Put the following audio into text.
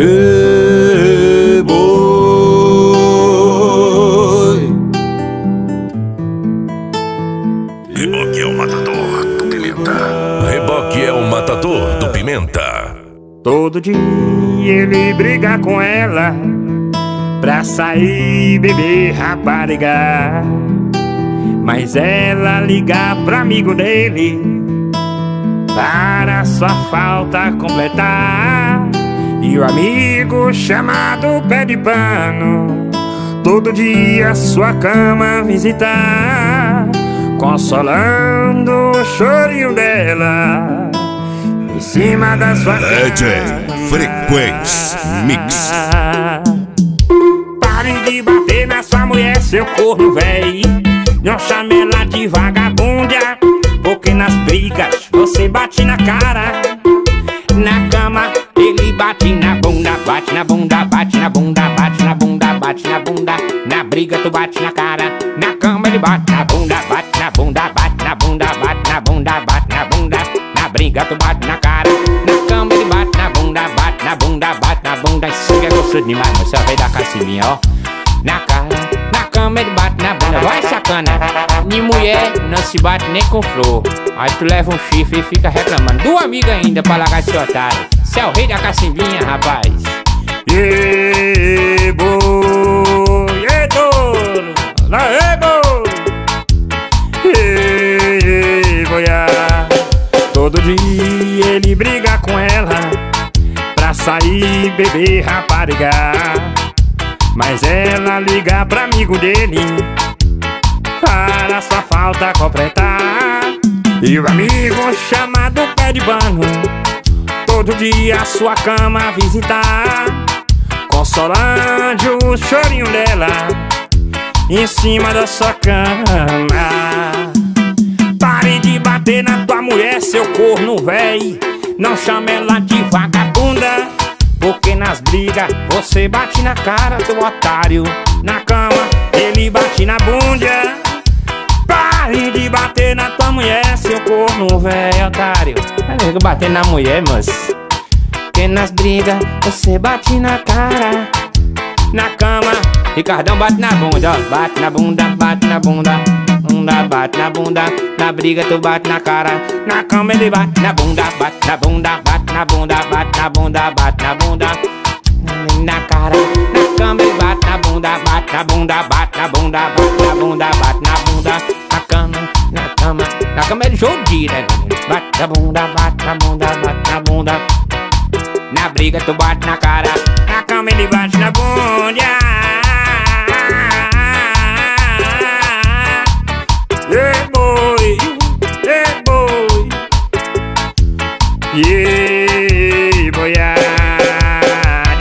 Ê, boi. Reboque é o matador do Pimenta. Reboque é o matador do Pimenta. Todo dia ele briga com ela pra sair, beber, rapariga. Mas ela liga pro amigo dele para sua falta completar. E o amigo chamado pé de pano todo dia sua cama visitar, consolando o chorinho dela em cima da sua DJ Frequência Mix. Pare de bater na sua mulher, seu corno véi. Não chame ela de vagabunda, porque nas brigas você bate na cara. Na cama ele bate na bunda, bate na bunda, bate na bunda, bate na bunda, bate na bunda. Na briga tu bate na cara. Na cama ele bate na bunda, bate na bunda, bate na bunda, bate na bunda, bate na bunda. Na briga tu bate na cara. Na cama ele bate na bunda, bate na bunda, bate na bunda. Isso que é gostoso demais, você vai dar cacimbinha, ó. Na cara, na cama ele bate na bunda. Vai sacana, de mulher não se bate nem com flor. Aí tu leva um chifre e fica reclamando do amigo ainda pra largar esse otário. Cê é o rei da cacimbinha, rapaz. Ê, boi, ê, touro, lá, ê, boi. Ê, boiá. Todo dia ele briga com ela pra sair, beber, raparigar. Mas ela liga pra amigo dele para sua falta completar. E o amigo chamado pé de pano todo dia sua cama visitar, consolando o chorinho dela em cima da sua cama. Pare de bater na tua mulher, seu corno véi. Não chame ela de vagabunda, porque nas brigas você bate na cara do otário. Na cama ele bate na bunda. Pare de bater na tua mulher, seu corno velho otário. Não bater na mulher, moço, porque nas brigas você bate na cara. Na cama Ricardão bate na bunda, ó. Bate na bunda, bate na bunda, bunda, bate na bunda. Na briga tu bate na cara. Na cama ele bate na bunda, bate na bunda, bate na bunda, bate na bunda, bate na bunda. Na cara, na cama ele bate na bunda, bate na bunda, bate na bunda, bate na bunda, bate na bunda. Na cama, na cama, na cama ele jodia, né? Bate na bunda, bate na bunda, bate na bunda. Na briga tu bate na cara. Na cama ele bate na bunda. Ei, boi, ei, boi. Yeah.